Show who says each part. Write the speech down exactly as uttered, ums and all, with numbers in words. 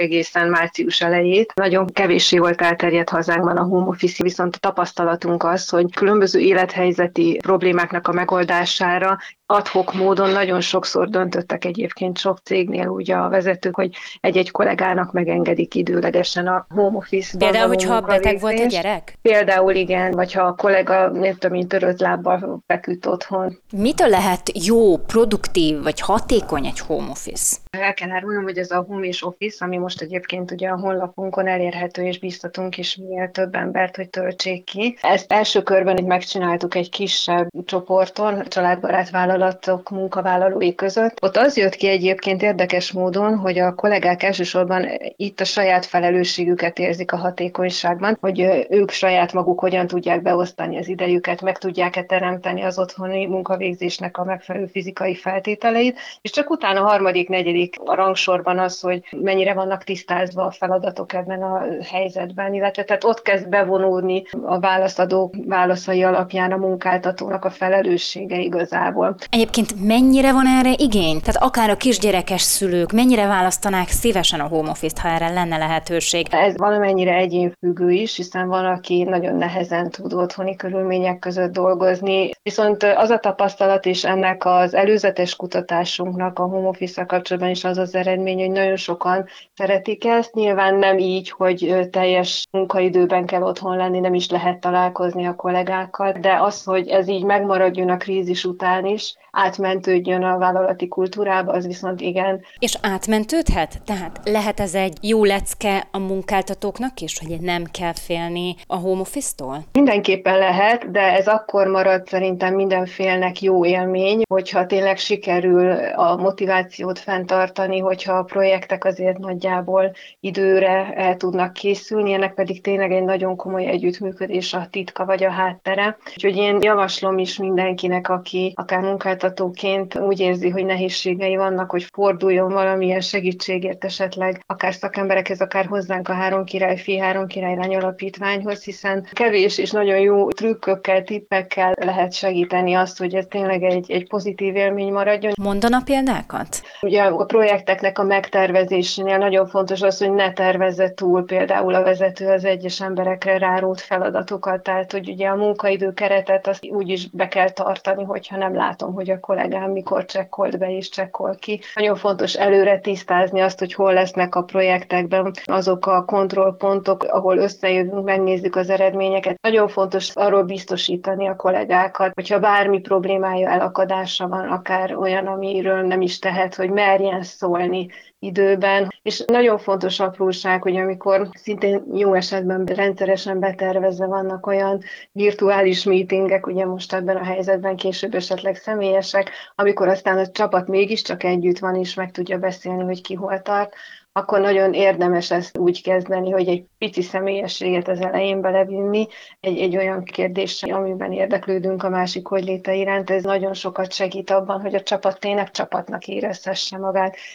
Speaker 1: egészen március elejét. Nagyon kevéssé volt elterjedt hazánkban a home office, viszont a tapasztalatunk az, hogy különböző élethelyzeti problémáknak a megoldására ad hoc módon nagyon sokszor döntöttek egyébként sok cégnél ugye a vezetők, hogy egy-egy kollégának megengedik időlegesen a home office-ban
Speaker 2: Például,
Speaker 1: való
Speaker 2: hogyha beteg volt a
Speaker 1: munkavégzést.
Speaker 2: gyerek?
Speaker 1: Például igen, vagy ha a kollega, nem tudom, mint törött lábbal feküdt otthon.
Speaker 2: Mitől lehet jó, produktív vagy hatékony egy home office?
Speaker 1: El kell árulnom, hogy ez a home és office, ami most egyébként ugye a honlapunkon elérhető, és biztatunk is minél több embert, hogy töltsék ki. Ezt első körben itt megcsináltuk egy kisebb csoporton, családbarát vállalatok munkavállalói között. Ott az jött ki egyébként érdekes módon, hogy a kollégák elsősorban itt a saját felelősségüket érzik a hatékonyságban, hogy ők saját maguk hogyan tudják beosztani az idejüket, meg tudják-e teremteni az otthoni munkavégzésnek a megfelelő fizikai feltételeit, és csak utána a harmadik, negyedik a rangsorban az, hogy mennyire vannak tisztázva a feladatok ebben a helyzetben, illetve tehát ott kezd bevonódni a válaszadók válaszai alapján a munkáltatónak a felelőssége igazából.
Speaker 2: Egyébként mennyire van erre igény? Tehát akár a kisgyerekes szülők mennyire választanák szívesen a home office-t, ha erre lenne lehetőség?
Speaker 1: Ez valamennyire egyénfüggő is, hiszen van, aki nagyon nehezen tud otthoni körülmények között dolgozni. Viszont az a tapasztalat és ennek az előzetes kutatásunknak a home office-szal kapcsolatban is az az eredmény, hogy nagyon sokan szeretik ezt. Nyilván nem így, hogy teljes munkaidőben kell otthon lenni, nem is lehet találkozni a kollégákkal, de az, hogy ez így megmaradjon a krízis után is, átmentődjön a vállalati kultúrába, az viszont igen.
Speaker 2: És átmentődhet? Tehát lehet ez egy jó lecke a munkáltatóknak is, hogy nem kell félni a home office-tól?
Speaker 1: Mindenképpen lehet, de ez akkor marad szerintem mindenfélnek jó élmény, hogyha tényleg sikerül a motivációt fenntartani, hogyha a projektek azért nagyjából időre el tudnak készülni, ennek pedig tényleg egy nagyon komoly együttműködés a titka vagy a háttere. Úgyhogy én javaslom is mindenkinek, aki akár munkáltatóként úgy érzi, hogy nehézségei vannak, hogy forduljon valamilyen segítségért esetleg, akár szakemberekhez, akár hozzánk a Három Királyfi, Három Királylány Alapítványhoz, hiszen kevés és nagyon jó trükkökkel, tippekkel lehet segíteni azt, hogy ez tényleg egy, egy pozitív élmény maradjon.
Speaker 2: Mondana példákat?
Speaker 1: Ugye a projekteknek a megtervezésénél nagyon fontos az, hogy ne tervezze túl például a vezető az egyes emberekre rárót feladatokat, tehát hogy ugye a munkaidő keretet azt úgy is be kell tartani, hogyha nem látom, hogy a kollégám mikor csekkolt be és csekkol ki. Nagyon fontos előre tisztázni azt, hogy hol lesznek a projektekben azok a kontrollpontok, ahol összejövünk, megnézzük az eredményeket. Nagyon fontos arról biztosítani a kollégákat, hogyha bármi problémája, elakadása van, akár olyan, amiről nem is tehet, hogy merjen szólni időben. És nagyon fontos apróság, hogy amikor szintén jó esetben rendszeresen betervezve vannak olyan virtuális meetingek, ugye most ebben a helyzetben később esetleg személyesek, amikor aztán a csapat mégiscsak együtt van és meg tudja beszélni, hogy ki hol tart, akkor nagyon érdemes ezt úgy kezdeni, hogy egy pici személyességet az elején belevinni, egy, egy olyan kérdéssel, amiben érdeklődünk a másik hogyléte iránt. Ez nagyon sokat segít abban, hogy a csapat tényleg csapatnak érezhesse magát,